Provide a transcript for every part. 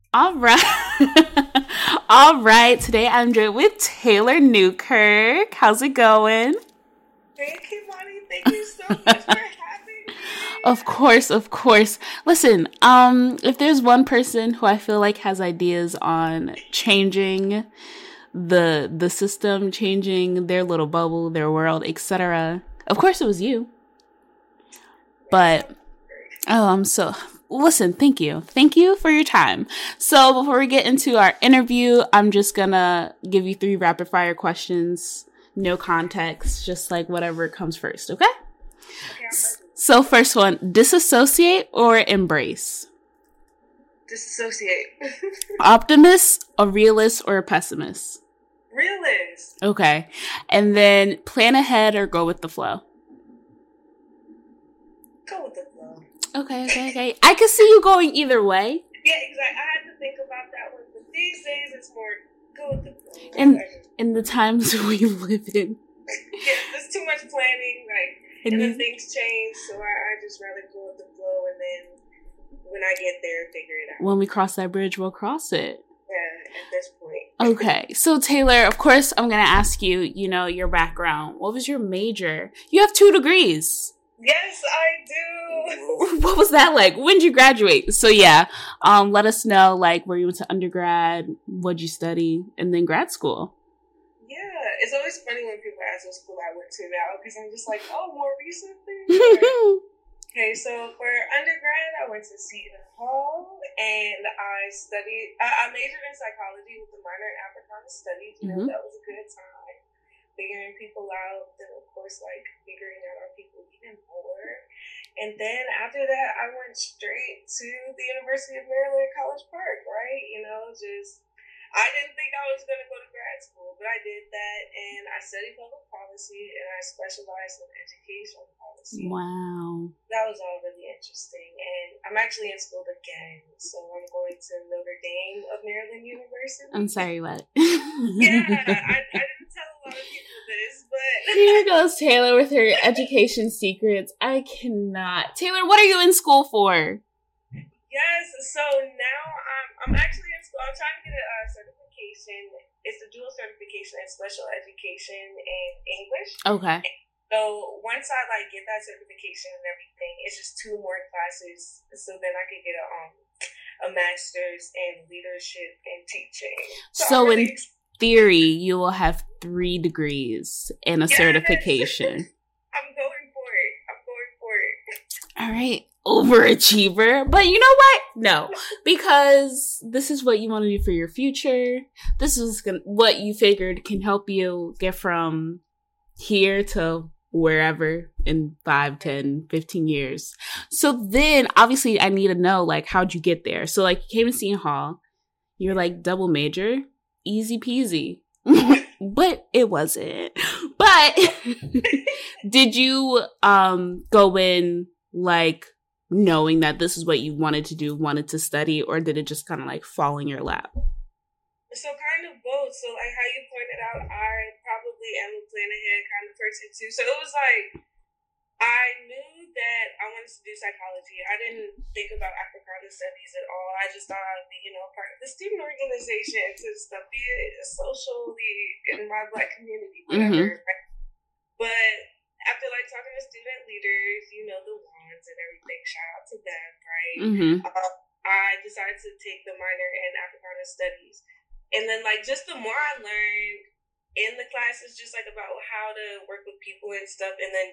All right. All right. Today I'm joined with Taylor Newkirk. How's it going? Thank you, Monty. Thank you so much for having me. Of course, of course. Listen, if there's one person who I feel like has ideas on changing the system, changing their little bubble, their world, etc., of course it was you. But listen, thank you. Thank you for your time. So before we get into our interview, I'm just gonna give you 3 rapid fire questions. No context, just like whatever comes first, okay? So first one, disassociate or embrace? Disassociate. Optimist, a realist, or a pessimist? Realist. Okay. And then plan ahead or go with the flow? Go with the flow. Okay. I could see you going either way. Yeah, exactly. I had to think about that one, but these days it's more go with the flow. In the times we live in. Yeah, there's too much planning, and then things change, so I just rather go with the flow, and then when I get there, figure it out. When we cross that bridge, we'll cross it. Yeah, at this point. Okay, so Taylor, of course, I'm going to ask you, your background. What was your major? You have 2 degrees. Yes, I do. What was that like? When did you graduate? So yeah, let us know where you went to undergrad, what'd you study, and then grad school. Yeah, it's always funny when people ask what school I went to now, because I'm just like, oh, more recently? Okay, so for undergrad, I went to Seton Hall, and I majored in psychology with a minor in Africana Studies. That was a good time. Figuring people out, then of course, figuring out our people even more. And then after that, I went straight to the University of Maryland, College Park, right? I didn't think I was going to go to grad school, but I did that, and I studied public policy, and I specialized in education policy. Wow. That was all really interesting, and I'm actually in school again, so I'm going to Notre Dame of Maryland University. I'm sorry, what? Yeah, I didn't tell a lot of people this, but... Here goes Taylor with her education secrets. I cannot. Taylor, what are you in school for? Yes, so now I'm actually in school. I'm trying to get a certification. It's a dual certification in special education and English. Okay. So once I get that certification and everything, it's just 2 more classes. So then I could get a master's in leadership and teaching. So in theory, you will have 3 degrees and a certification. I'm going for it. All right. Overachiever. But you know what? No. Because this is what you want to do for your future. This is what you figured can help you get from here to wherever in 5, 10, 15 years. So then, obviously, I need to know, how'd you get there? So, you came to Seton Hall. You're, double major. Easy peasy. But it wasn't. But did you go in, knowing that this is what you wanted to do, wanted to study, or did it just kind of fall in your lap? So kind of both. So how you pointed out, I probably am a plan ahead kind of person too. So it was I knew that I wanted to do psychology. I didn't think about Africana Studies at all. I just thought I would be, part of the student organization to stuff, be it socially in my Black community, whatever. Mm-hmm. But after talking to student leaders, the ones and everything, shout out to them, right? Mm-hmm. I decided to take the minor in Africana Studies, and then just the more I learned in the classes, just about how to work with people and stuff, and then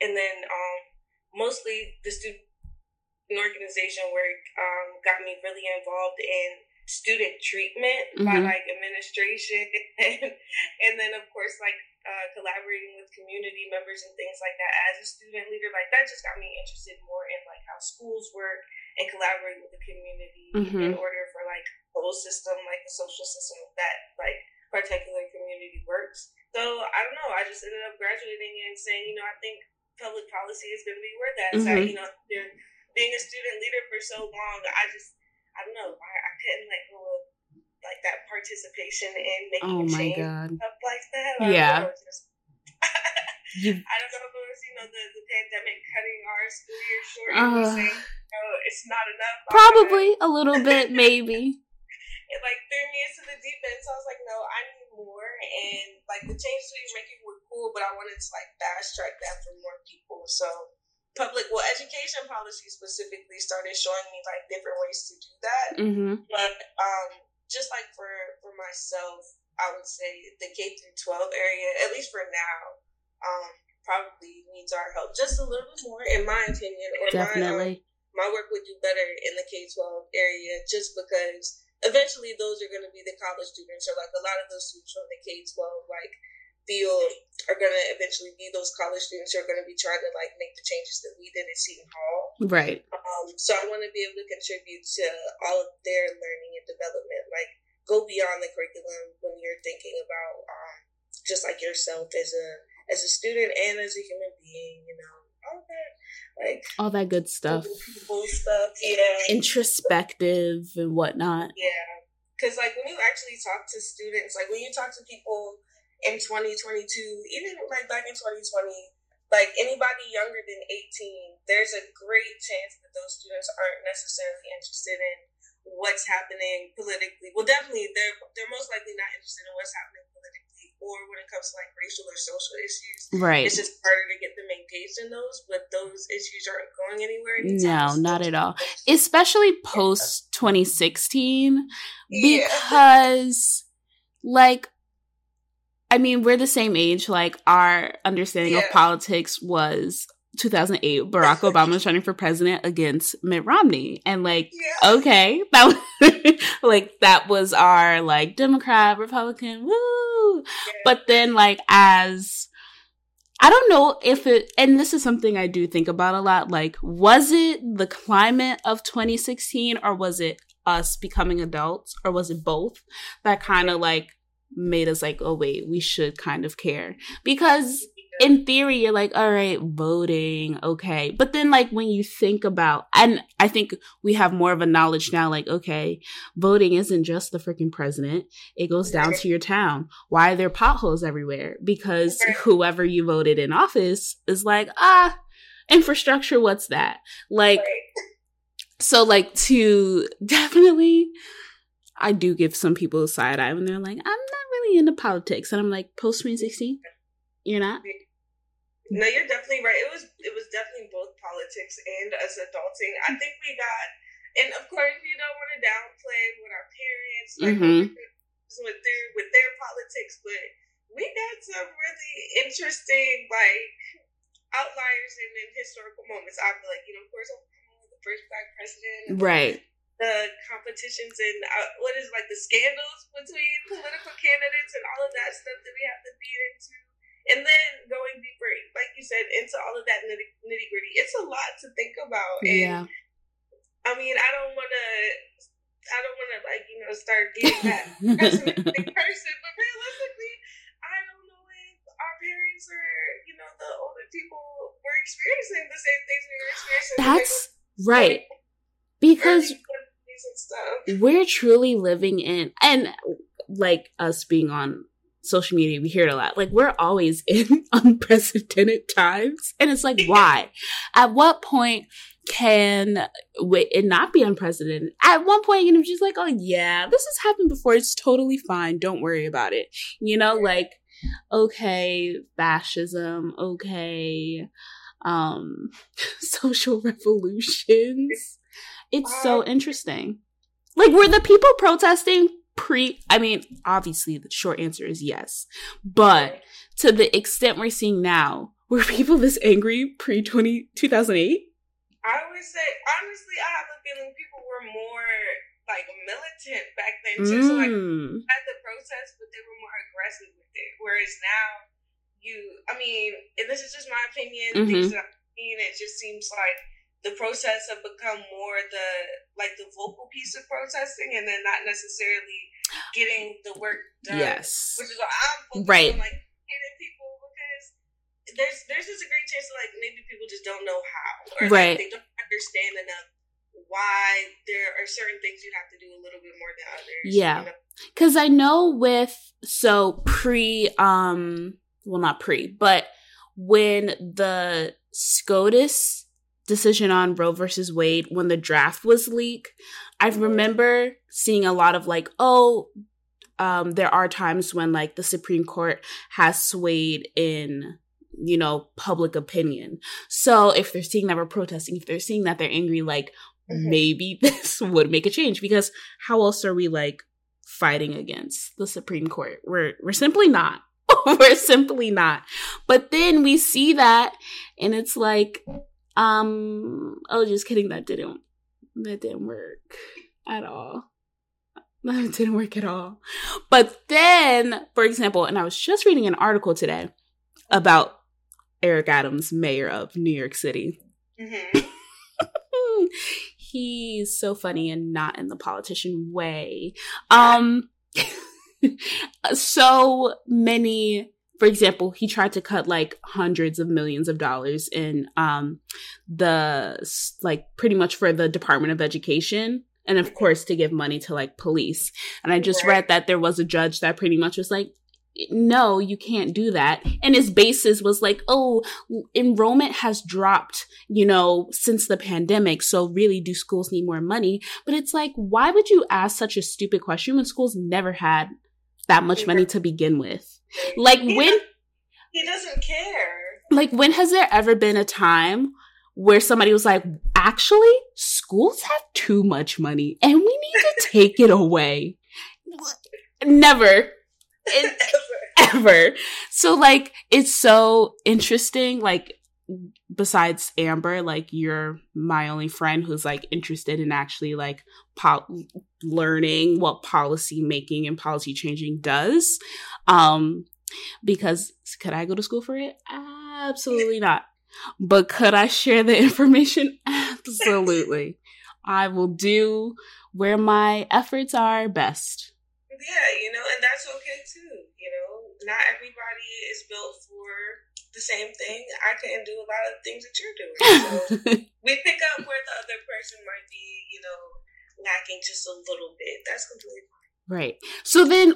mostly the student organization work got me really involved in student treatment by administration, and then of course collaborating with community members and things like that as a student leader. That just got me interested more in how schools work and collaborate with the community in order for the whole system, the social system of that particular community works. So I don't know, I just ended up graduating and saying, I think public policy is going to be where that's at. Being a student leader for so long, I don't know, I couldn't let go of that participation in making change. Stuff like that. Yeah. I don't know if it was, the pandemic cutting our school year short and saying, it's not enough. Probably a little bit, maybe. it like threw me into the deep end. So I was like, no, I need more. And like the changes we were making were cool, but I wanted to like fast track that for more people. So education policy specifically started showing me like different ways to do that. Mm-hmm. But just like for myself, I would say the K through 12 area, at least for now, probably needs our help just a little bit more, in my opinion. Or definitely. My work would do better in the K-12 area, just because eventually those are going to be the college students, or like a lot of those students from the K-12 like field are going to eventually be those college students who are going to be trying to like make the changes that we did at Seton Hall. Right. So I want to be able to contribute to all of their learning and development, like go beyond the curriculum when you're thinking about just like yourself as a student and as a human being, you know, all that. Like all that good stuff. Cool stuff, yeah. Introspective and whatnot. Yeah. Because, like, when you actually talk to students, like, when you talk to people in 2022, even, like, back in 2020, like, anybody younger than 18, there's a great chance that those students aren't necessarily interested in what's happening politically. Well, definitely, they're most likely not interested in what's happening politically, or when it comes to like racial or social issues. Right. It's just harder to get them engaged in those, but those issues aren't going anywhere anytime. No, not at all. Especially post 2016, because like, I mean, we're the same age. Like, our understanding of politics was 2008. Barack Obama was running for president against Mitt Romney, and like, okay, that was like that was our like Democrat, Republican, woo. But then, like, as I don't know if it, and this is something I do think about a lot. Like, was it the climate of 2016, or was it us becoming adults, or was it both that kind of like made us like, oh wait, we should kind of care? Because in theory, you're like, all right, voting, okay. But then, like, when you think about, and I think we have more of a knowledge now, like, okay, voting isn't just the freaking president. It goes down to your town. Why are there potholes everywhere? Because whoever you voted in office is like, infrastructure, what's that? Like, so, like, to definitely, I do give some people a side eye when they're like, I'm not really into politics. And I'm like, post 2016? You're not? No, you're definitely right. It was definitely both politics and us adulting. I think we got, and of course, you don't want to downplay with our parents, like with their politics, but we got some really interesting like outliers and historical moments. I feel like, you know, of course, Obama was the first Black president, right? The competitions and what is like the scandals between political candidates and all of that stuff that we have to beat into. And then going deeper, like you said, into all of that nitty gritty, it's a lot to think about. And I mean, I don't want to like, you know, start getting that pessimistic person, but realistically, I don't know if our parents or, you know, the older people were experiencing the same things we were experiencing. That's right. Because we're truly living in, and like us being on social media, we hear it a lot. Like, we're always in unprecedented times. And it's like, why? At what point can it not be unprecedented? At one point, you know, just like, oh yeah, this has happened before. It's totally fine. Don't worry about it. You know, like, okay, fascism, okay, social revolutions. It's so interesting. Like, were the people protesting I mean, obviously the short answer is yes. But to the extent we're seeing now, were people this angry pre-2008? I would say, honestly, I have a feeling people were more like militant back then too. So like, at the protest, but they were more aggressive with it. Whereas now, I mean, and this is just my opinion, things that I've seen, it just seems like the protests have become more the vocal piece of protesting, and then not necessarily getting the work done. Yes, which is what I'm focused on, like getting people, because there's just a great chance that like maybe people just don't know how, or like, they don't understand enough why there are certain things you have to do a little bit more than others. Yeah, because I know with well, not pre, but when the SCOTUS decision on Roe versus Wade, when the draft was leaked, I remember seeing a lot of like, there are times when like the Supreme Court has swayed in, you know, public opinion. So if they're seeing that we're protesting, if they're seeing that they're angry, like maybe this would make a change, because how else are we like fighting against the Supreme Court? We're simply not. We're simply not. But then we see that and it's like, oh, just kidding. That didn't work at all. That didn't work at all. But then, for example, and I was just reading an article today about Eric Adams, mayor of New York City. Mm-hmm. He's so funny and not in the politician way. So many, for example, he tried to cut like hundreds of millions of dollars in pretty much for the Department of Education. And of course, to give money to like police. And I just read that there was a judge that pretty much was like, no, you can't do that. And his basis was like, oh, enrollment has dropped, you know, since the pandemic. So really, do schools need more money? But it's like, why would you ask such a stupid question when schools never had that much money to begin with? Like he doesn't care. Like, when has there ever been a time where somebody was like, actually, schools have too much money and we need to take it away? Never. Ever. So, like, it's so interesting. Like, besides Amber, like, you're my only friend who's, like, interested in actually, like, learning what policy making and policy changing does. Because could I go to school for it? Absolutely not. But could I share the information? Absolutely. I will do where my efforts are best. Yeah, you know, and that's okay too. You know, not everybody is built for the same thing. I couldn't do a lot of things that you're doing. So we pick up where the other person might be, you know, lacking just a little bit. That's completely fine. Right. So then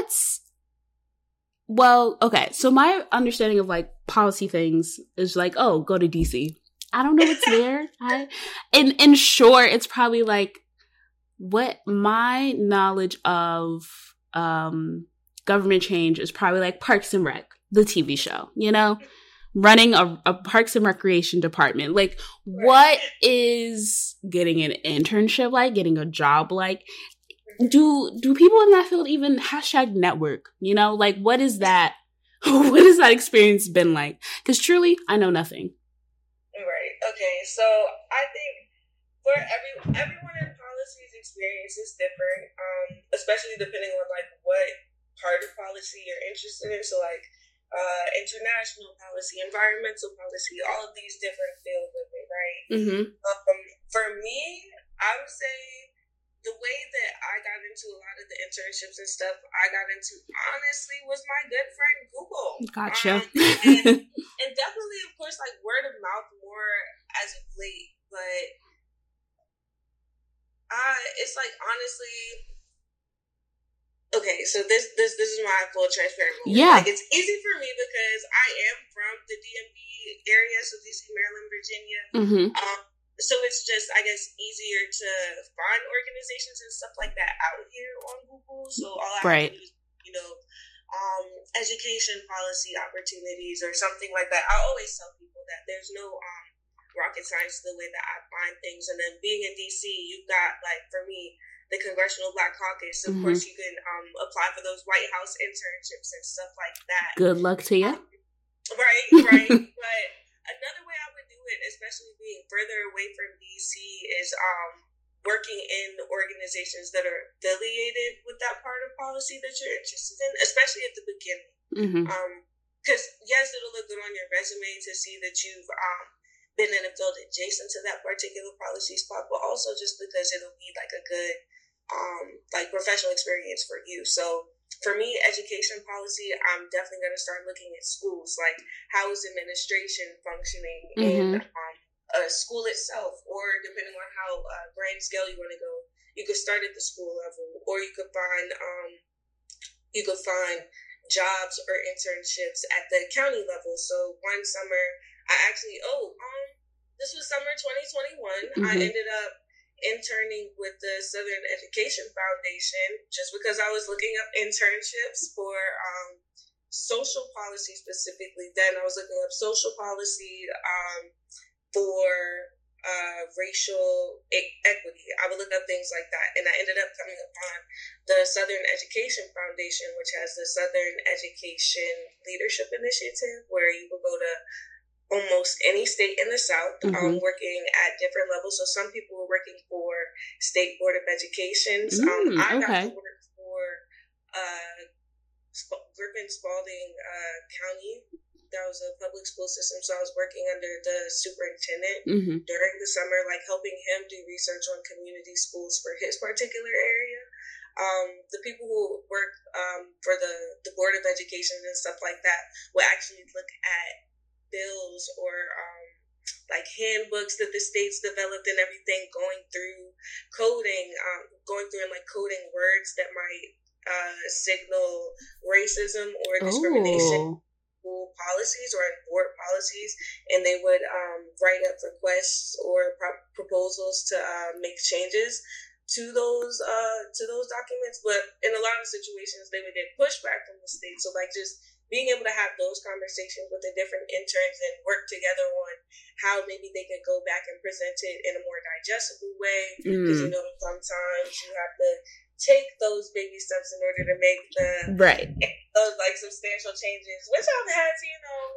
okay. So my understanding of like policy things is like, oh, go to DC. I don't know what's there. In short, it's probably like, what my knowledge of government change is probably like Parks and Rec, the TV show, you know, running a Parks and Recreation department. Like, what is getting an internship like, getting a job like? Do people in that field even #network? You know, like, what is that? What has that experience been like? Because truly, I know nothing. Right. Okay. So I think for everyone in policy's experience is different, especially depending on like what part of policy you're interested in. So like international policy, environmental policy, all of these different fields of it, right? Mm-hmm. For me, I would say the way that I got into a lot of the internships and stuff I got into, honestly, was my good friend Google. Gotcha. And definitely, of course, like word of mouth more as of late, but it's like, honestly, okay, so this is my full transparent moment. Yeah. Like, it's easy for me because I am from the DMV area, so DC, Maryland, Virginia. Mm-hmm. So it's just, I guess, easier to find organizations and stuff like that out here on Google. So all I have to do is, you know, education policy opportunities or something like that. I always tell people that there's no rocket science to the way that I find things. And then being in DC, you've got, like, for me, the Congressional Black Caucus. Of course, you can apply for those White House internships and stuff like that. Good luck to you. Right. But another way I would do it, especially being further away from DC, is working in organizations that are affiliated with that part of policy that you're interested in, especially at the beginning. Because yes, it'll look good on your resume to see that you've been in a field adjacent to that particular policy spot, but also just because it'll be like a good like professional experience for you. So for me, education policy, I'm definitely going to start looking at schools, like how is administration functioning in a school itself, or depending on how grand scale you want to go, you could start at the school level, or you could find jobs or internships at the county level. So one summer, I actually This was summer 2021. I ended up interning with the Southern Education Foundation just because I was looking up internships for social policy specifically. Then I was looking up social policy for racial equity. I would look up things like that. And I ended up coming upon the Southern Education Foundation, which has the Southern Education Leadership Initiative, where you will go to almost any state in the South, working at different levels. So some people were working for State Board of Educations. I got to work for Griffin Spalding County. That was a public school system. So I was working under the superintendent during the summer, like helping him do research on community schools for his particular area. The people who work for the Board of Education and stuff like that will actually look at bills or like handbooks that the states developed and everything, going through coding, and like coding words that might signal racism or discrimination. Policies or board policies, and they would write up requests or proposals to make changes to those documents. But in a lot of situations, they would get pushback from the state. So like just being able to have those conversations with the different interns and work together on how maybe they could go back and present it in a more digestible way, because sometimes you have to take those baby steps in order to make those like substantial changes, which I've had to,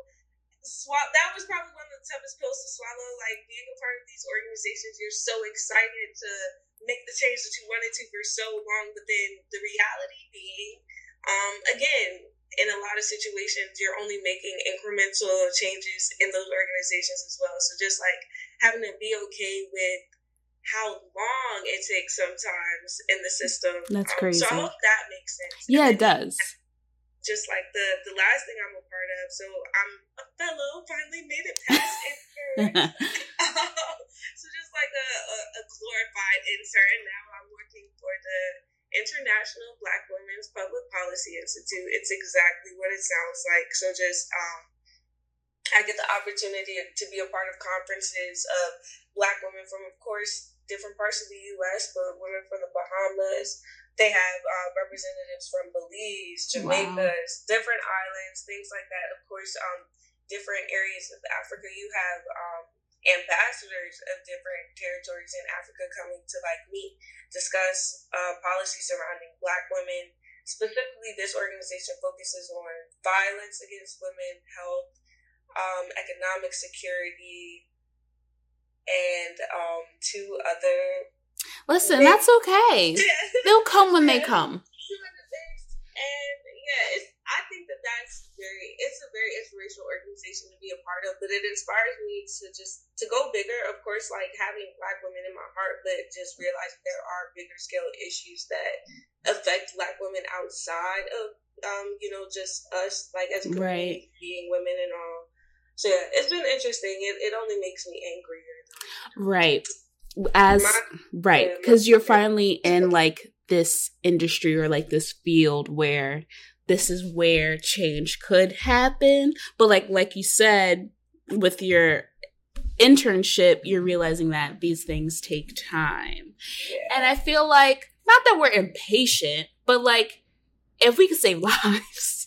that was probably one of the toughest pills to swallow. Like being a part of these organizations, you're so excited to make the change that you wanted to for so long, but then the reality being, again, in a lot of situations, you're only making incremental changes in those organizations as well. So just like having to be okay with how long it takes sometimes in the system. That's crazy. So I hope that makes sense. Yeah, it does. Just like the last thing I'm a part of. So I'm a fellow, finally made it past intern. So just like a glorified intern, now I'm working for the International Black Women's Public Policy Institute. It's exactly what it sounds like. So just I get the opportunity to be a part of conferences of Black women from, of course, different parts of the U.S., but women from the Bahamas. They have representatives from Belize, Jamaica, different islands, things like that. Of course, different areas of Africa. You have ambassadors of different territories in Africa coming to like meet, discuss policy surrounding Black women. Specifically, this organization focuses on violence against women, health, economic security, and two other. Listen, that's okay. They'll come when they come. And I think that's it's a very inspirational organization to be a part of, but it inspires me to go bigger. Of course, like having Black women in my heart, but just realizing there are bigger scale issues that affect Black women outside of, just us, like as a community, being women and all. So yeah, it's been interesting. It only makes me angrier. Right. Because you're finally in like this industry or like this field where this is where change could happen. But like you said, with your internship, you're realizing that these things take time. Yeah. And I feel like, not that we're impatient, but like, if we could save lives,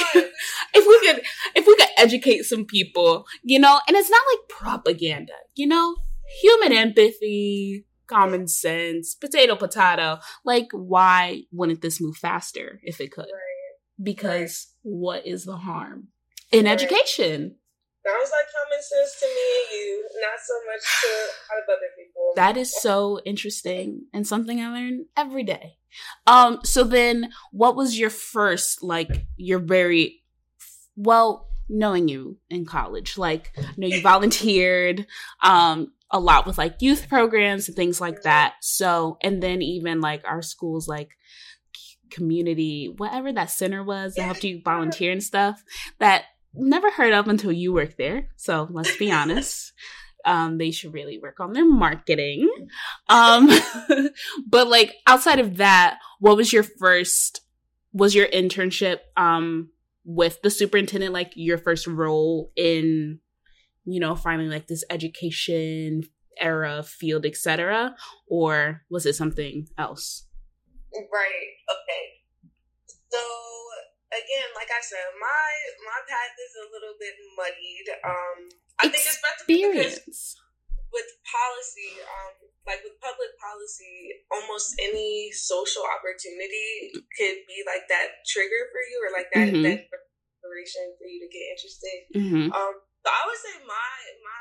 if we could educate some people, and it's not like propaganda, human empathy, common sense, potato, like, why wouldn't this move faster if it could? Right. Because what is the harm in education? Sounds like common sense to me and you, not so much to a lot of other people. That is so interesting and something I learn every day. So then what was your first, like, your very, knowing you in college, like, I know you volunteered, a lot with like youth programs and things like that. So, and then even like our schools, like community, whatever that center was that helped you volunteer and stuff, that never heard of until you worked there. So let's be honest. They should really work on their marketing. But like outside of that, what was your internship with the superintendent, like your first role in finding like this education era field, etc., or was it something else? Right. Okay. So again, like I said, my path is a little bit muddied. I think especially because with policy, like with public policy, almost any social opportunity could be like that trigger for you, or like that inspiration for you to get interested. So I would say my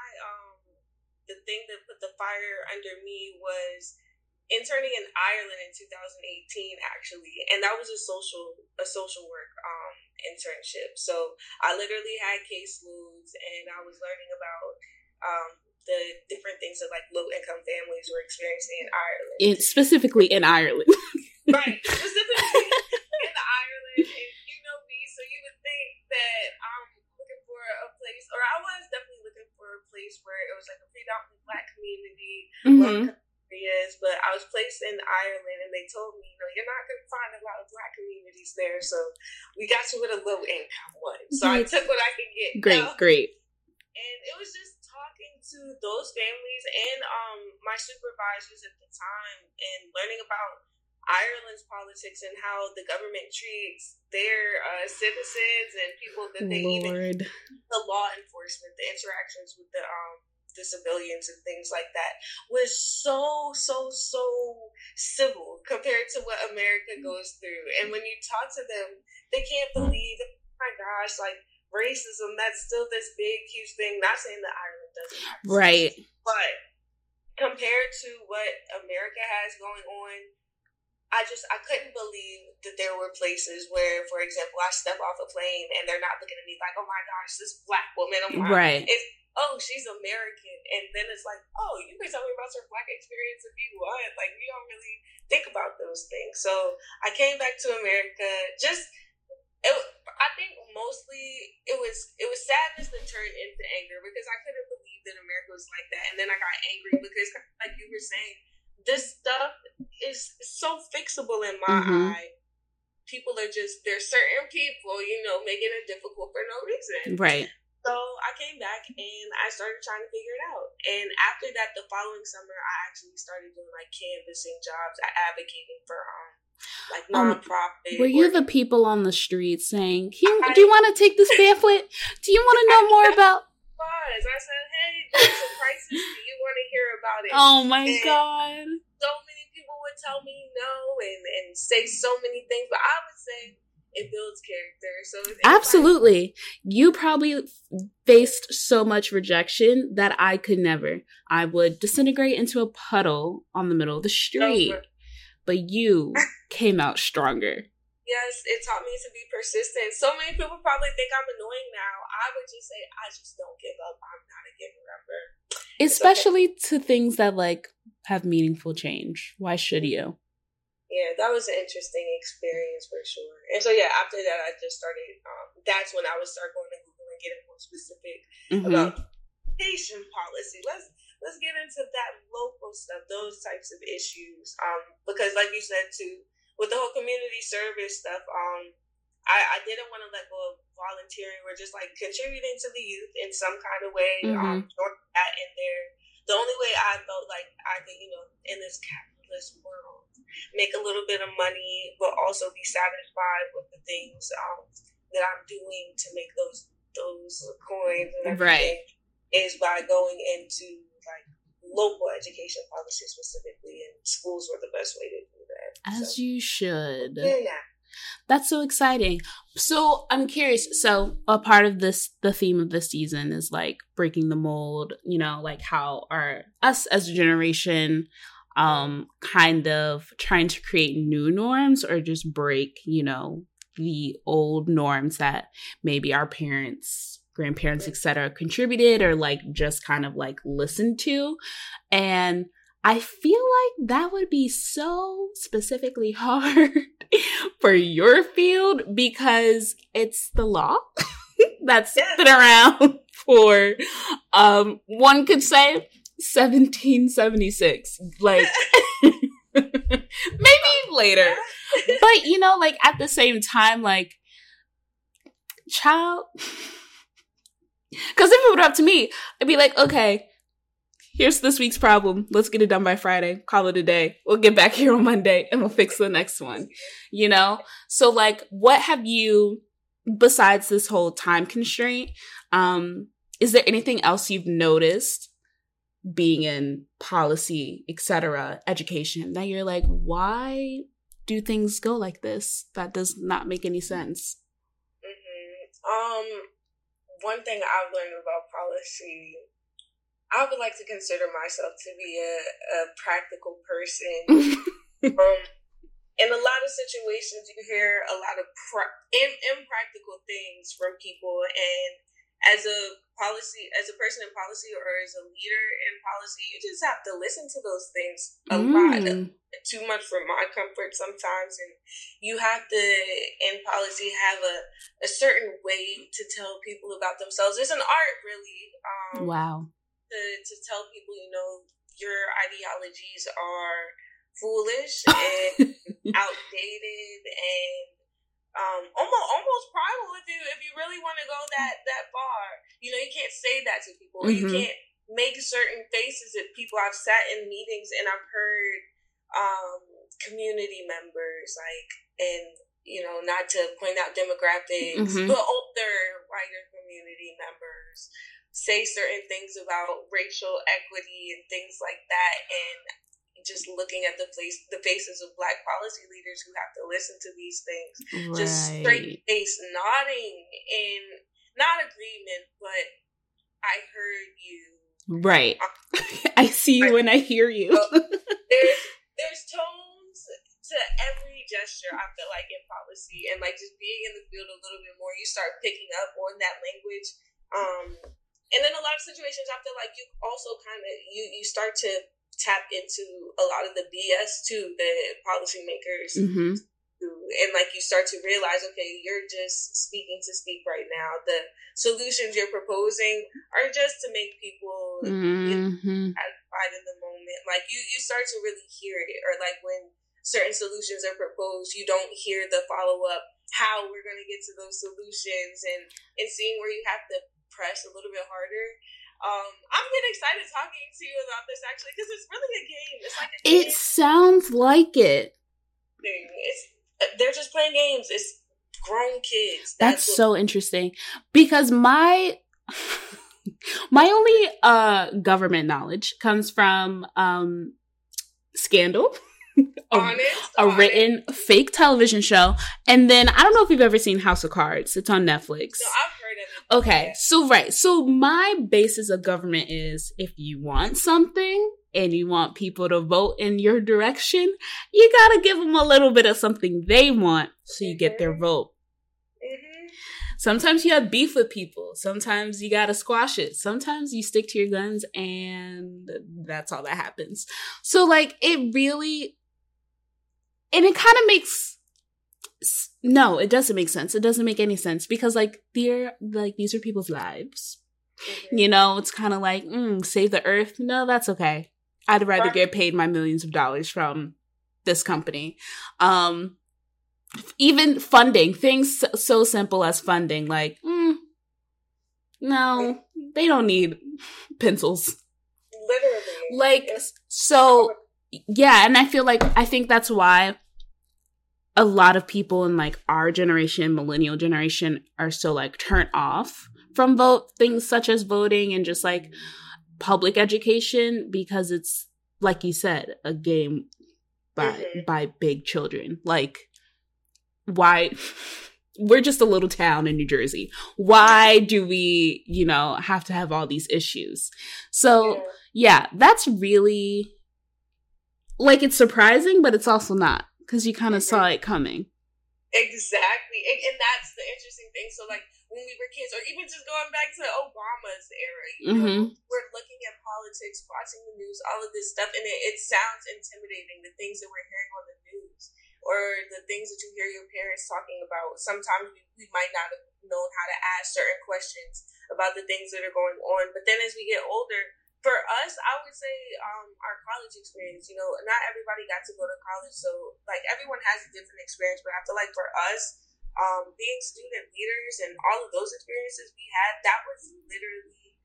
the thing that put the fire under me was interning in Ireland in 2018, actually, and that was a social work internship. So I literally had caseloads, and I was learning about the different things that like low income families were experiencing in Ireland, specifically in Ireland. Right, specifically in Ireland. And you know me, so you would think that I'm looking for a place, or I was definitely looking for a place where it was like a predominantly Black community, areas, but I was placed in Ireland, and they told me, you're not going to find a lot of Black communities there, so we got you with a low income one. So I took what I could get. Great. And it was just talking to those families and my supervisors at the time, and learning about Ireland's politics and how the government treats their citizens and people that they even the law enforcement, the interactions with the civilians and things like that was so civil compared to what America goes through. And when you talk to them, they can't believe, oh my gosh, like racism, that's still this big, huge thing. Not saying that Ireland doesn't have this, right, but compared to what America has going on, I couldn't believe that there were places where, for example, I step off a plane and they're not looking at me like, oh my gosh, this Black woman, right. It's, oh, she's American. And then it's like, oh, you can tell me about your Black experience if you want. Like, we don't really think about those things. So I came back to America. I think mostly it was sadness that turned into anger, because I couldn't believe that America was like that. And then I got angry because, like you were saying, this stuff is so fixable in my eye. People are just, there's certain people, making it difficult for no reason. Right. So I came back and I started trying to figure it out. And after that, the following summer, I actually started doing like canvassing jobs, advocating for like nonprofit. Were you the people on the street saying, do you want to take this pamphlet? Do you want to know more about? I said, hey, there's a crisis. Do you want to hear about it? Oh my God. So many people would tell me no and say so many things, but I would say it builds character. So absolutely. You probably faced so much rejection that I could never. I would disintegrate into a puddle on the middle of the street. But you came out stronger. Yes, it taught me to be persistent. So many people probably think I'm annoying now. I would just say, I just don't give up. I'm not a giver upper. Especially to things that like have meaningful change. Why should you? Yeah, that was an interesting experience for sure. And so after that, I just started. That's when I would start going to Google and getting more specific about education policy. Let's get into that local stuff, those types of issues. Because like you said too, with the whole community service stuff, I didn't want to let go of volunteering or just like contributing to the youth in some kind of way. Or that in there. The only way I felt like I could, in this capitalist world, make a little bit of money, but also be satisfied with the things that I'm doing to make those coins and everything, is by going into like local education policy specifically, and schools were the best way to do that. As you should. Yeah. That's so exciting. So I'm curious. So a part of the theme of this season is like breaking the mold, like how us as a generation kind of trying to create new norms, or just break, the old norms that maybe our parents, grandparents, etc. contributed, or like just kind of like listened to. And I feel like that would be so specifically hard for your field, because it's the law that's been around for, one could say 1776, like maybe later. But, like at the same time, like child, because if it were up to me, I'd be like, okay, here's this week's problem. Let's get it done by Friday. Call it a day. We'll get back here on Monday and we'll fix the next one. You know? So like, what have you, besides this whole time constraint, is there anything else you've noticed being in policy, etc., education, that you're like, why do things go like this? That does not make any sense. One thing I've learned about policy, I would like to consider myself to be a practical person. In a lot of situations, you hear a lot of impractical things from people, and as a person in policy or as a leader in policy, you just have to listen to those things a lot. Too much for my comfort sometimes, and you have to, in policy, have a certain way to tell people about themselves. It's an art, really. Wow. To tell people, you know, your ideologies are foolish and outdated and almost primal if you really want to go that far. You know, you can't say that to people. You can't make certain faces at people. I've sat in meetings and I've heard community members, like, and you know, not to point out demographics, but older, whiter community members say certain things about racial equity and things like that, and just looking at the faces of Black policy leaders who have to listen to these things, just straight face nodding in not agreement, but I heard you. Right. I see you and I hear you. There's tones to every gesture, I feel like, in policy, and like just being in the field a little bit more, you start picking up on that language. And in a lot of situations, I feel like you also kind of you start to tap into a lot of the BS too that policymakers do, and like you start to realize, okay, you're just speaking to speak right now. The solutions you're proposing are just to make people satisfied in the moment. Like you start to really hear it, or like when certain solutions are proposed, you don't hear the follow up, how we're going to get to those solutions, and seeing where you have to press a little bit harder. I'm getting excited talking to you about this, actually, because it's really a game. It's like a game. It sounds like it. They're just playing games. It's grown kids. That's so interesting, because my only government knowledge comes from Scandal. A written fake television show. And then I don't know if you've ever seen House of Cards. It's on Netflix. No, I've heard of it. Okay, so my basis of government is, if you want something and you want people to vote in your direction, you gotta give them a little bit of something they want so you get their vote. Sometimes you have beef with people. Sometimes you gotta squash it. Sometimes you stick to your guns and that's all that happens. So like, it really... And it kind of makes... No, it doesn't make sense. It doesn't make any sense, because like these are people's lives. You know, it's kind of like, save the earth. No, that's okay. I'd rather get paid my millions of dollars from this company. Even funding, things so simple as funding, like, no, they don't need pencils. Literally. Like, so, yeah, and I think that's why a lot of people in like our generation, millennial generation, are so like turned off from things such as voting and just like public education, because it's, like you said, a game by big children. Like, why? We're just a little town in New Jersey. Why do we, have to have all these issues? So yeah, that's really, like, it's surprising, but it's also not, because you kind of saw it coming. Exactly. And that's the interesting thing. So, like, when we were kids, or even just going back to Obama's era, we're looking at politics, watching the news, all of this stuff, and it sounds intimidating, the things that we're hearing on the news, or the things that you hear your parents talking about. Sometimes we might not have known how to ask certain questions about the things that are going on. But then as we get older, for us, I would say our college experience, not everybody got to go to college. So, like, everyone has a different experience. But I feel like for us, being student leaders and all of those experiences we had, that was literally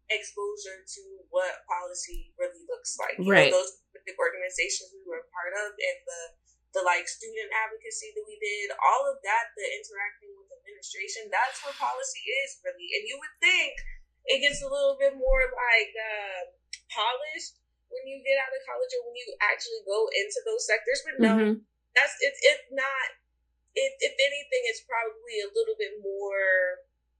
exposure to what policy really looks like. Right. Those specific organizations we were a part of, and the like student advocacy that we did, all of that, the interacting with administration, that's what policy is really. And you would think it gets a little bit more like polished when you get out of college or when you actually go into those sectors, but no, that's it. If not, if anything, it's probably a little bit more.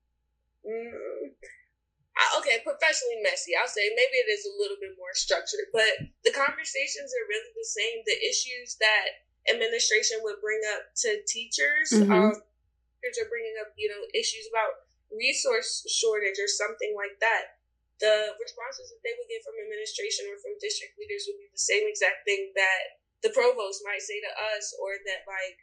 Okay, professionally messy. I'll say maybe it is a little bit more structured, but the conversations are really the same. The issues that administration would bring up to teachers, teachers are bringing up, issues about resource shortage or something like that. The responses that they would get from administration or from district leaders would be the same exact thing that the provost might say to us, or that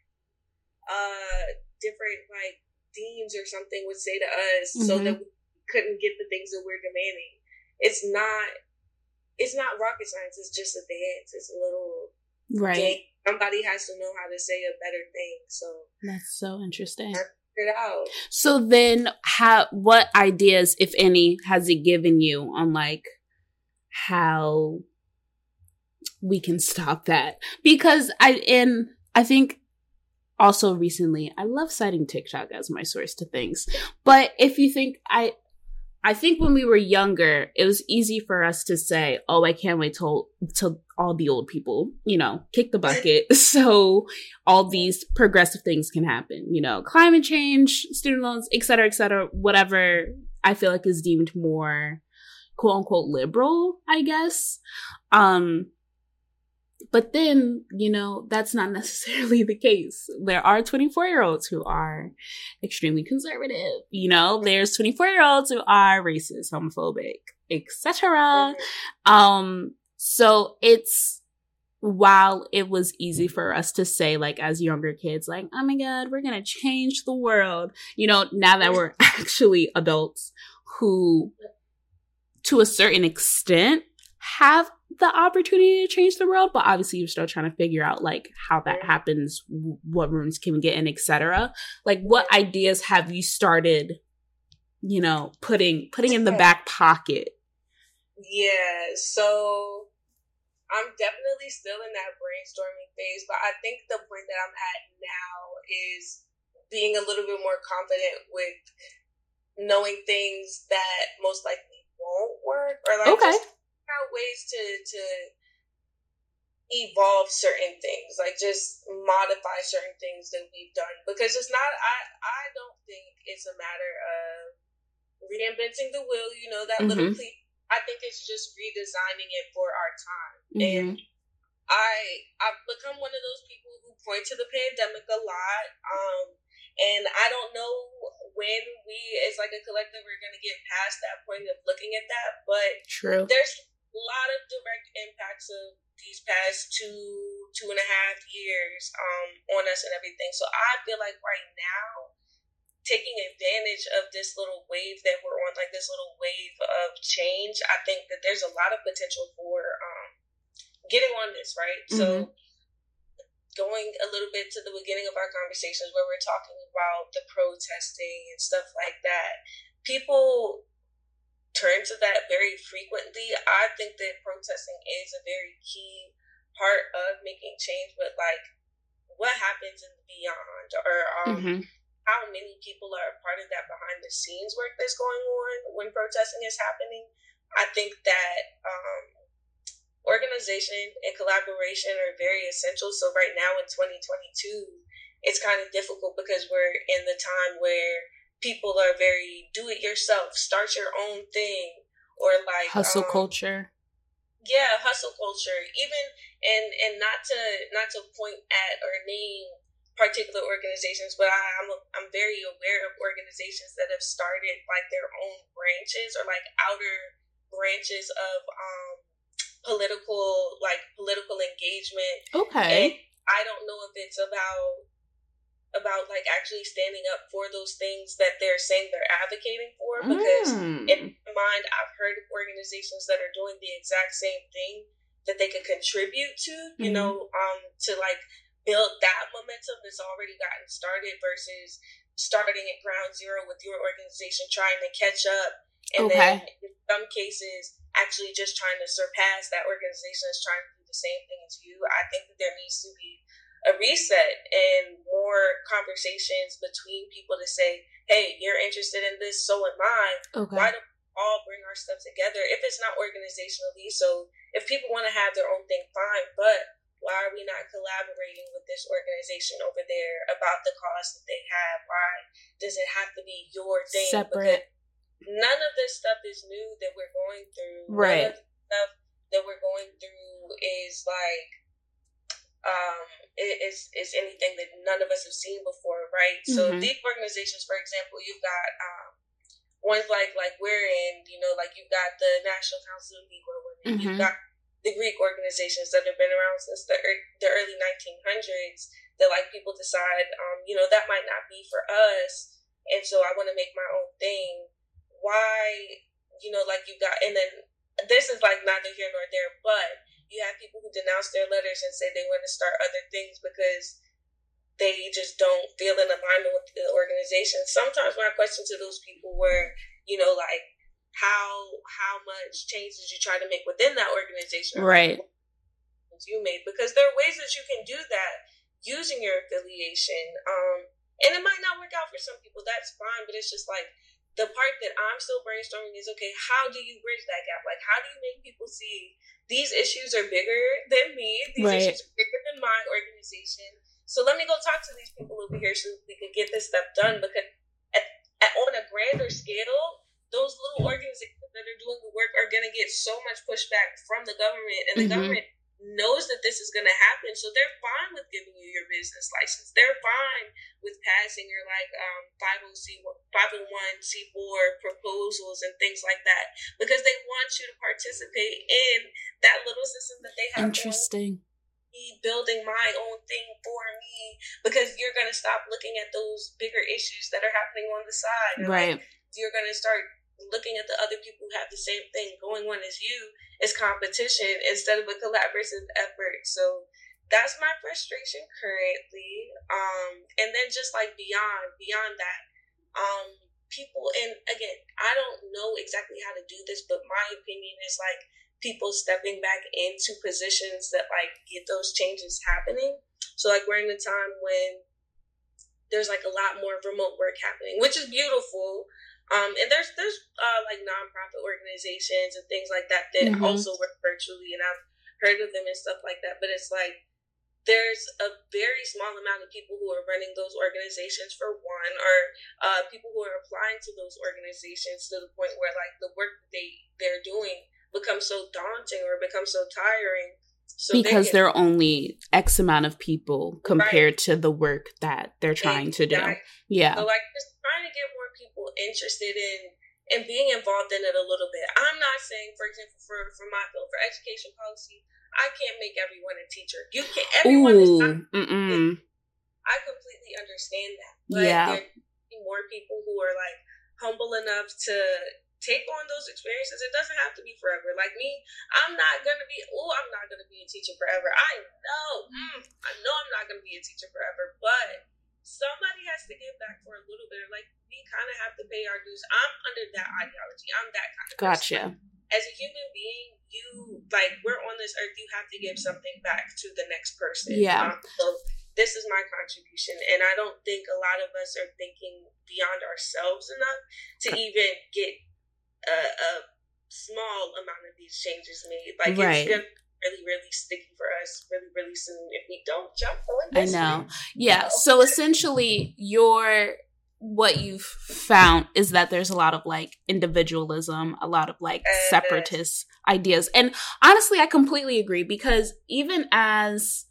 different deans or something would say to us, so that we couldn't get the things that we're demanding. It's not rocket science. It's just a dance. It's a little game. Somebody has to know how to say a better thing. So that's so interesting. Figure it out. So then, what ideas, if any, has it given you on how we can stop that? Because I think. Also recently, I love citing TikTok as my source to things. But if you think, I think when we were younger, it was easy for us to say, oh, I can't wait till all the old people, kick the bucket. So all these progressive things can happen, climate change, student loans, et cetera, whatever I feel like is deemed more quote unquote liberal, I guess. But then, that's not necessarily the case. There are 24-year-olds who are extremely conservative. There's 24-year-olds who are racist, homophobic, etc. So while it was easy for us to say, as younger kids, oh my God, we're going to change the world. Now that we're actually adults who, to a certain extent, have the opportunity to change the world, but obviously you're still trying to figure out how that happens, what rooms can we get in, etc. What ideas have you started, putting in the back pocket? Yeah, so I'm definitely still in that brainstorming phase, but I think the point that I'm at now is being a little bit more confident with knowing things that most likely won't work, or just ways to evolve certain things, just modify certain things that we've done, because it's not, I don't think it's a matter of reinventing the wheel, that little I think it's just redesigning it for our time. And I've become one of those people who point to the pandemic a lot, and I don't know when we as a collective are going to get past that point of looking at that, but there's a lot of direct impacts of these past 2.5 years on us and everything. So I feel like right now, taking advantage of this little wave that we're on, this little wave of change, I think that there's a lot of potential for getting on this, right? So going a little bit to the beginning of our conversations where we're talking about the protesting and stuff like that, people turn to that very frequently. I think that protesting is a very key part of making change, but what happens in the beyond, or how many people are a part of that behind the scenes work that's going on when protesting is happening. I think that organization and collaboration are very essential. So right now in 2022, it's kind of difficult because we're in the time where people are very do-it-yourself, start your own thing, or hustle culture. Yeah, hustle culture. Even and not to point at or name particular organizations, but I'm very aware of organizations that have started their own branches or outer branches of political engagement. Okay. And I don't know if it's about actually standing up for those things that they're saying they're advocating for, because in my mind, I've heard of organizations that are doing the exact same thing that they could contribute to, to build that momentum that's already gotten started versus starting at ground zero with your organization, trying to catch up And then in some cases, actually just trying to surpass that organization that's trying to do the same thing as you. I think that there needs to be a reset and more conversations between people to say, hey, you're interested in this, so am I. Why don't we all bring our stuff together? If it's not organizationally, so if people want to have their own thing, fine, but why are we not collaborating with this organization over there about the cause that they have? Why does it have to be your thing? Separate. Because none of this stuff is new that we're going through. Right. None of the stuff that we're going through is like, is anything that none of us have seen before, right? So these organizations, for example, you've got ones like we're in, you know, like you've got the National Council of Negro Women, you've got the Greek organizations that have been around since the early 1900s that like people decide, you know, that might not be for us. And so I want to make my own thing. Why, you know, like you got, and then this is like neither here nor there, but you have people who denounce their letters and say they want to start other things because they just don't feel in alignment with the organization. Sometimes my question to those people were, you know, like, how much change did you try to make within that organization? Right. You made, because there are ways that you can do that using your affiliation. And it might not work out for some people. That's fine. But it's just like the part that I'm still brainstorming is, okay, how do you bridge that gap? Like, how do you make people see these issues are bigger than me? These issues are bigger than my organization. So let me go talk to these people over here so we can get this stuff done. Because on a grander scale, those little organizations that are doing the work are going to get so much pushback from the government, and the government knows that this is going to happen. So they're fine with giving you your business license. They're fine with passing your like 501c4 proposals and things like that, because they want you to participate in that little system that they have. Interesting. Building my own thing for me, because you're going to stop looking at those bigger issues that are happening on the side. Right. Like, you're going to start looking at the other people who have the same thing going on as you as competition instead of a collaborative effort. So that's my frustration currently. And then just like beyond that, people, and again, I don't know exactly how to do this, but my opinion is like people stepping back into positions that like get those changes happening. So like we're in a time when there's like a lot more remote work happening, which is beautiful. And there's like nonprofit organizations and things like that also work virtually, and I've heard of them and stuff like that. But it's like there's a very small amount of people who are running those organizations for one, or people who are applying to those organizations to the point where like the work that they're doing becomes so daunting or becomes so tiring. So because there are only X amount of people compared to the work that they're trying to do. Yeah. So like just trying to get more people interested in being involved in it a little bit. I'm not saying, for example, for my field, for education policy, I can't make everyone a teacher. You can't. Everyone is not. I completely understand that. But there are more people who are like humble enough to take on those experiences. It doesn't have to be forever. Like me, I'm not going to be a teacher forever. I know I'm not going to be a teacher forever, but somebody has to give back for a little bit. Like, we kind of have to pay our dues. I'm under that ideology. I'm that kind of person. As a human being, we're on this earth, you have to give something back to the next person. Yeah. So this is my contribution. And I don't think a lot of us are thinking beyond ourselves enough to even get a small amount of these changes made. Like, it's going to be really, really sticky for us really, really soon if we don't jump on this. I know. Yeah. So essentially, what you've found is that there's a lot of like individualism, a lot of like separatist ideas. And honestly, I completely agree, because even as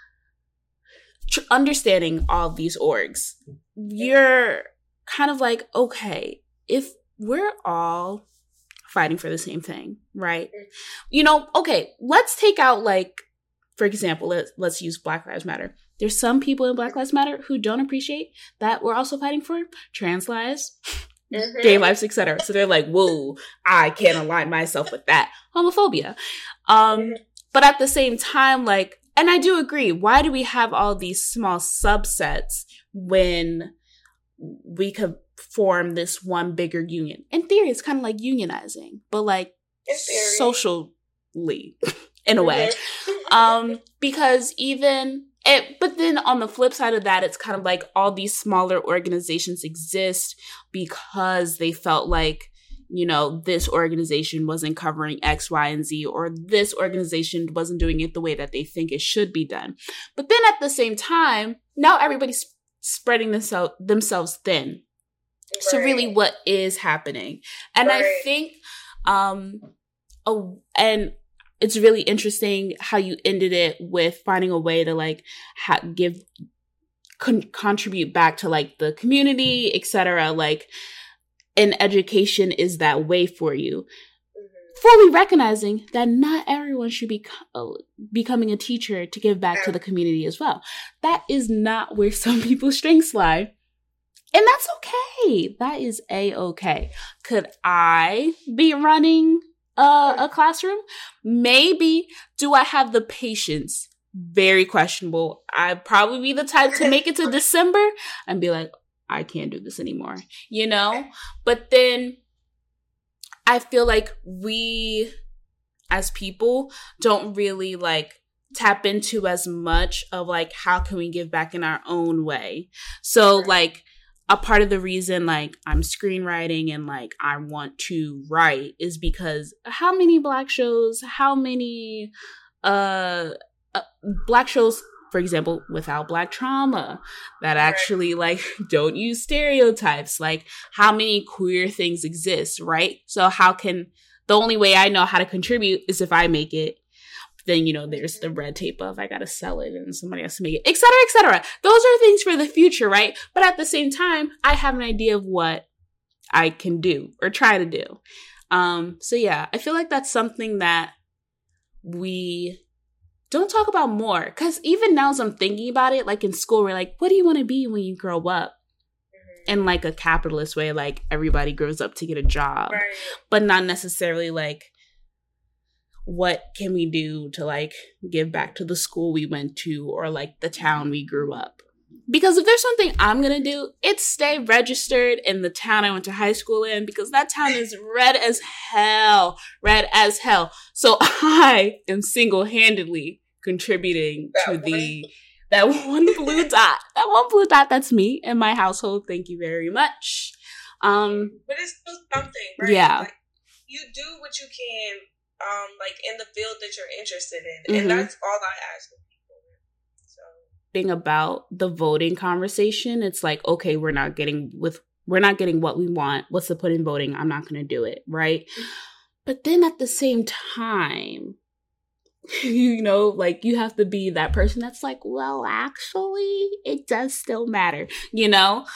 understanding all of these orgs, you're kind of like, okay, if we're all fighting for the same thing, right? You know, okay, let's take out like, for example, let's use Black Lives Matter. There's some people in Black Lives Matter who don't appreciate that we're also fighting for trans lives, gay lives, etc. So they're like, whoa, I can't align myself with that. Homophobia. But at the same time, like, and I do agree, why do we have all these small subsets when we could form this one bigger union. In theory, it's kind of like unionizing, but like socially in a way. Because but then on the flip side of that, it's kind of like all these smaller organizations exist because they felt like, you know, this organization wasn't covering X, Y, and Z, or this organization wasn't doing it the way that they think it should be done. But then at the same time, now everybody's spreading themselves thin. Right. So really, what is happening? And right. I think, and it's really interesting how you ended it with finding a way to like contribute back to like the community, etc. Like, and education is that way for you. Fully recognizing that not everyone should be becoming a teacher to give back to the community as well. That is not where some people's strengths lie. And that's okay. That is A-okay. Could I be running a classroom? Maybe. Do I have the patience? Very questionable. I'd probably be the type to make it to December and be like, I can't do this anymore, you know? But then I feel like we as people don't really like tap into as much of like, how can we give back in our own way? So like a part of the reason like I'm screenwriting and like I want to write is because how many Black shows, Black shows, for example, without Black trauma, that actually like don't use stereotypes, like how many queer things exist, right? So the only way I know how to contribute is if I make it. Then, you know, there's the red tape of I gotta sell it and somebody has to make it, et cetera, et cetera. Those are things for the future, right? But at the same time, I have an idea of what I can do or try to do. So yeah, I feel like that's something that we don't talk about more. Because even now as I'm thinking about it, like in school, we're like, what do you want to be when you grow up? In like a capitalist way, like everybody grows up to get a job. Right. But not necessarily like, what can we do to like give back to the school we went to or like the town we grew up? Because if there's something I'm going to do, it's stay registered in the town I went to high school in, because that town is red as hell. So I am single-handedly contributing to that one blue dot. That one blue dot, that's me in my household. Thank you very much. But it's still something, right? Yeah. Like, you do what you can, like in the field that you're interested in. And that's all I ask of people. So thing about the voting conversation, it's like, okay, we're not getting what we want. What's the point in voting? I'm not going to do it, right? But then at the same time, you know, like you have to be that person that's like, well, actually, it does still matter, you know?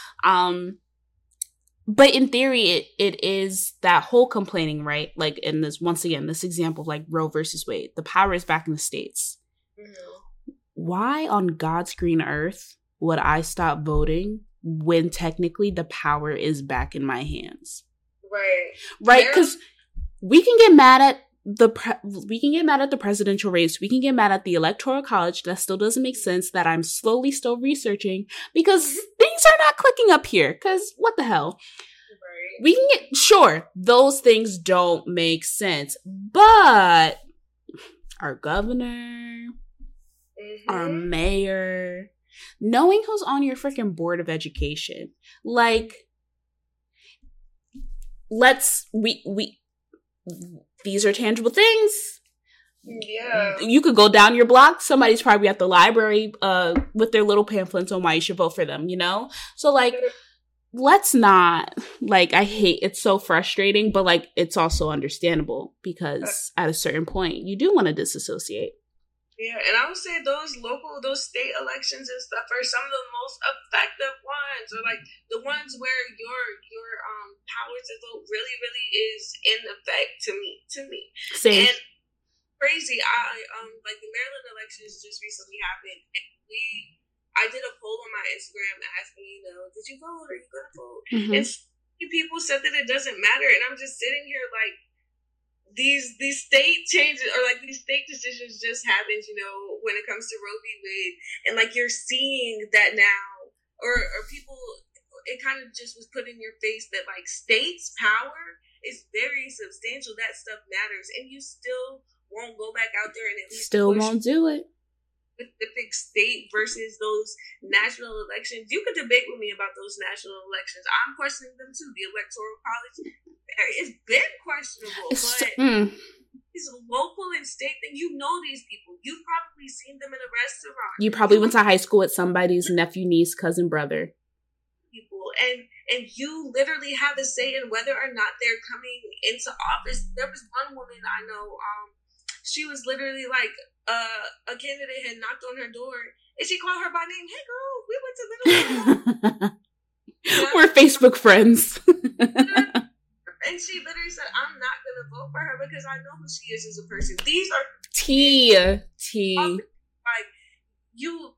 But in theory, it is that whole complaining, right? Like in this, once again, this example of like Roe versus Wade, the power is back in the States. Mm-hmm. Why on God's green earth would I stop voting when technically the power is back in my hands? Right. Because we can get mad at the presidential race. We can get mad at the electoral college. That still doesn't make sense, that I'm slowly still researching, because things are not clicking up here. Because what the hell? Right. We can get, sure, those things don't make sense. But our governor, our mayor, knowing who's on your freaking board of education, like, these are tangible things. Yeah. You could go down your block. Somebody's probably at the library with their little pamphlets on why you should vote for them, you know? So, like, let's not, like, I hate, it's so frustrating, but, like, it's also understandable because at a certain point, you do want to disassociate. Yeah, and I would say those state elections and stuff are some of the most effective ones, or like the ones where your power to vote really, really is in effect to me. Same. And crazy, I like the Maryland elections just recently happened, and I did a poll on my Instagram asking, you know, did you vote? Are you gonna vote? Mm-hmm. And people said that it doesn't matter, and I'm just sitting here like, these state changes or like these state decisions just happened, you know, when it comes to Roe v. Wade, and like you're seeing that now, or people it kind of just was put in your face that like states' power is very substantial. That stuff matters, and you still won't go back out there and at least still won't do it. Specific state versus those national elections. You could debate with me about those national elections. I'm questioning them too. The Electoral College, it's been questionable, but these local and state things, you know these people. You've probably seen them in a restaurant. You probably went to high school with somebody's nephew, niece, cousin, brother. People and you literally have a say in whether or not they're coming into office. There was one woman I know. She was literally like, a candidate had knocked on her door and she called her by name. Hey girl, we went to Little We're Facebook friends. And she literally said, I'm not going to vote for her because I know who she is as a person. These are T. Like, you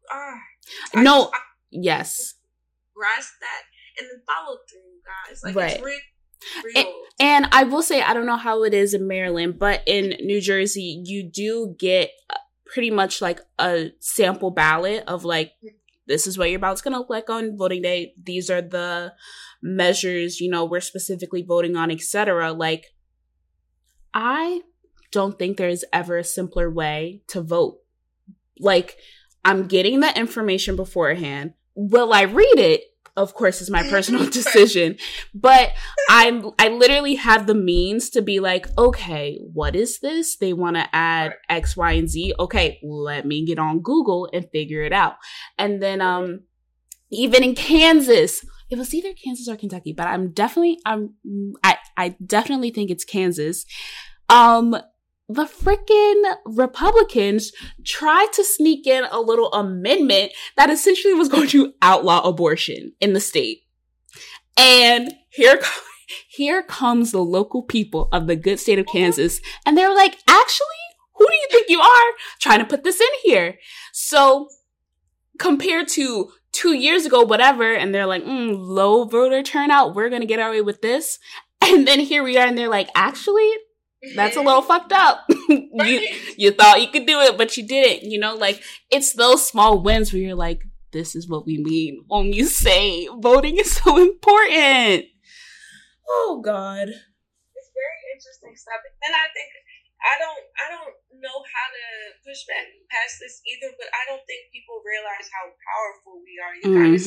yes. Grasp that and then follow through, guys. Like, right. It's real. And I will say, I don't know how it is in Maryland, but in New Jersey, you do get pretty much like a sample ballot of like, this is what your ballot's going to look like on voting day. These are the measures, we're specifically voting on, etc. Like, I don't think there's ever a simpler way to vote. Like, I'm getting the information beforehand. Will I read it? Of course, it's my personal decision, but I literally have the means to be like, okay, what is this? They want to add X, Y, and Z. Okay, let me get on Google and figure it out. And then, even in Kansas, it was either Kansas or Kentucky, but I definitely think it's Kansas. The freaking Republicans tried to sneak in a little amendment that essentially was going to outlaw abortion in the state. And here comes the local people of the good state of Kansas. And they're like, actually, who do you think you are trying to put this in here? So compared to 2 years ago, whatever, and they're like, low voter turnout, we're going to get our way with this. And then here we are, and they're like, actually, that's a little fucked up. You thought you could do it, but you didn't. Like, it's those small wins where you're like, this is what we mean when you say voting is so important. Oh, God. It's very interesting stuff. And I think I don't know how to push back past this either, but I don't think people realize how powerful we are. You guys.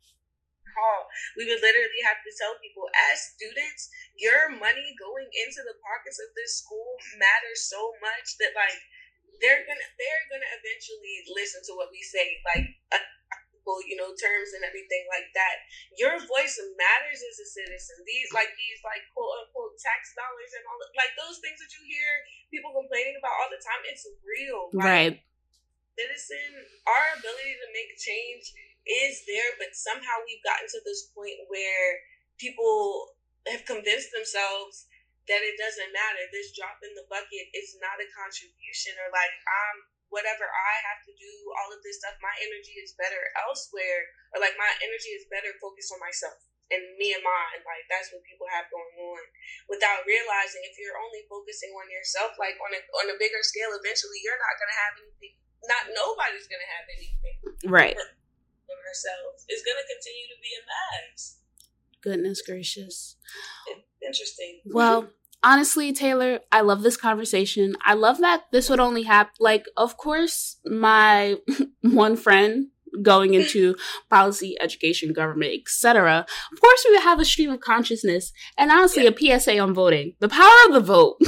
We would literally have to tell people, as students, your money going into the pockets of this school matters so much that like they're gonna eventually listen to what we say, like terms and everything like that. Your voice matters as a citizen. These quote unquote tax dollars and all like those things that you hear people complaining about all the time. It's real, right? Citizen, our ability to make change is there, but somehow we've gotten to this point where people have convinced themselves that it doesn't matter. This drop in the bucket is not a contribution, or like whatever I have to do, all of this stuff, my energy is better elsewhere, or like my energy is better focused on myself and me and mine. Like that's what people have going on without realizing if you're only focusing on yourself, like on a bigger scale, eventually you're not gonna have anything. Not nobody's gonna have anything. Right. Ourselves is going to continue to be a mess. Goodness gracious. Interesting. Well, honestly, Taylor, I love this conversation. I love that this would only happen. Like, of course, my one friend going into policy, education, government, etc. Of course, we would have a stream of consciousness and honestly a PSA on voting. The power of the vote.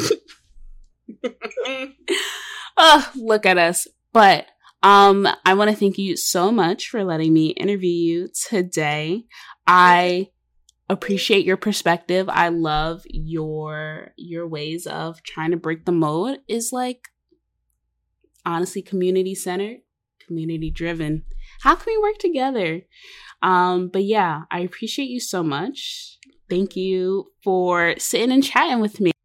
Look at us. But I want to thank you so much for letting me interview you today. I appreciate your perspective. I love your ways of trying to break the mold. Is like, honestly, community-centered, community-driven. How can we work together? But yeah, I appreciate you so much. Thank you for sitting and chatting with me.